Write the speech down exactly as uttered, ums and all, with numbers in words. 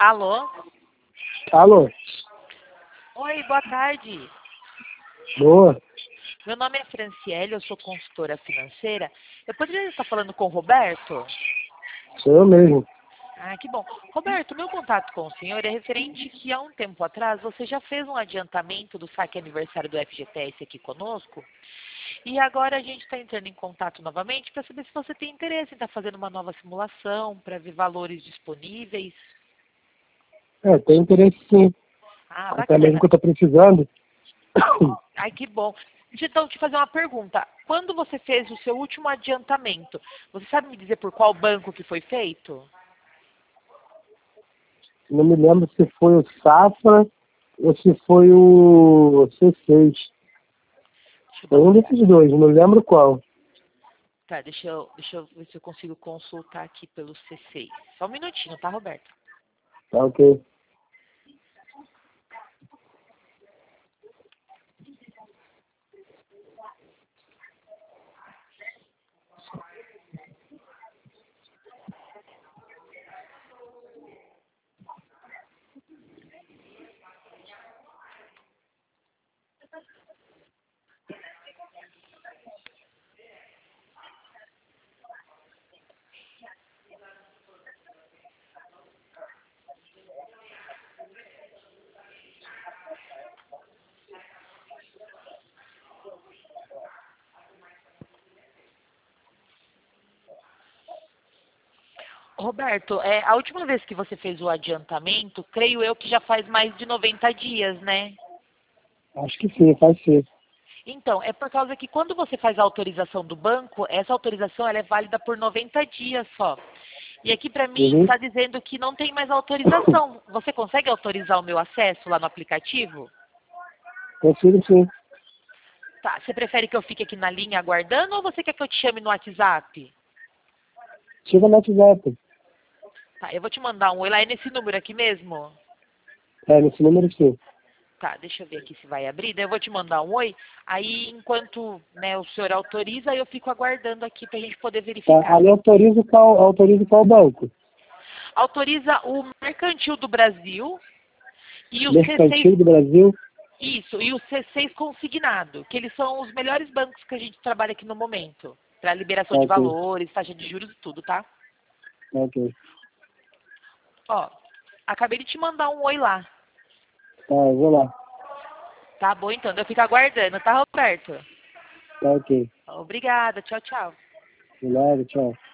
Alô? Alô? Oi, boa tarde. Boa. Meu nome é Franciele, eu sou consultora financeira. Eu poderia estar falando com o Roberto? Sou eu mesmo. Ah, que bom. Roberto, meu contato com o senhor é referente que há um tempo atrás você já fez um adiantamento do saque aniversário do F G T S aqui conosco. E agora a gente está entrando em contato novamente para saber se você tem interesse em estar fazendo uma nova simulação, para ver valores disponíveis. É, tem interesse sim. Ah, Até mesmo bacana. que eu tô precisando. Ai, que bom. Deixa eu então te fazer uma pergunta. Quando você fez o seu último adiantamento, você sabe me dizer por qual banco que foi feito? Não me lembro se foi o Safra ou se foi o C seis. Deixa eu dar Foi uma um olhada. desses dois, não lembro qual. Tá, deixa eu, deixa eu ver se eu consigo consultar aqui pelo C seis. Só um minutinho, tá, Roberto? Tá ok. Roberto, é, a última vez que você fez o adiantamento, creio eu que já faz mais de noventa dias, né? Acho que sim, faz sim. Então, é por causa que quando você faz a autorização do banco, essa autorização ela é válida por noventa dias só. E aqui para mim Uhum. está dizendo que não tem mais autorização. Você consegue autorizar o meu acesso lá no aplicativo? Consigo sim. Tá, você prefere que eu fique aqui na linha aguardando ou você quer que eu te chame no WhatsApp? Chega no WhatsApp. Tá, eu vou te mandar um oi lá, é nesse número aqui mesmo? É, nesse número sim. Tá, deixa eu ver aqui se vai abrir. Daí eu vou te mandar um oi. Aí, enquanto né, o senhor autoriza, eu fico aguardando aqui para a gente poder Tá, verificar. ali autoriza qual, autoriza qual banco? Autoriza o Mercantil do Brasil e o C seis, Mercantil do Brasil. isso, e o C seis consignado, que eles são os melhores bancos que a gente trabalha aqui no momento. Para liberação Tá de ok. valores, taxa de juros e tudo, tá? Tá ok. Ó, acabei de te mandar um oi lá. Tá, eu vou lá. Tá bom, então. Eu fico aguardando, tá, Roberto? Tá ok. Obrigada. Tchau, tchau. De nada, tchau.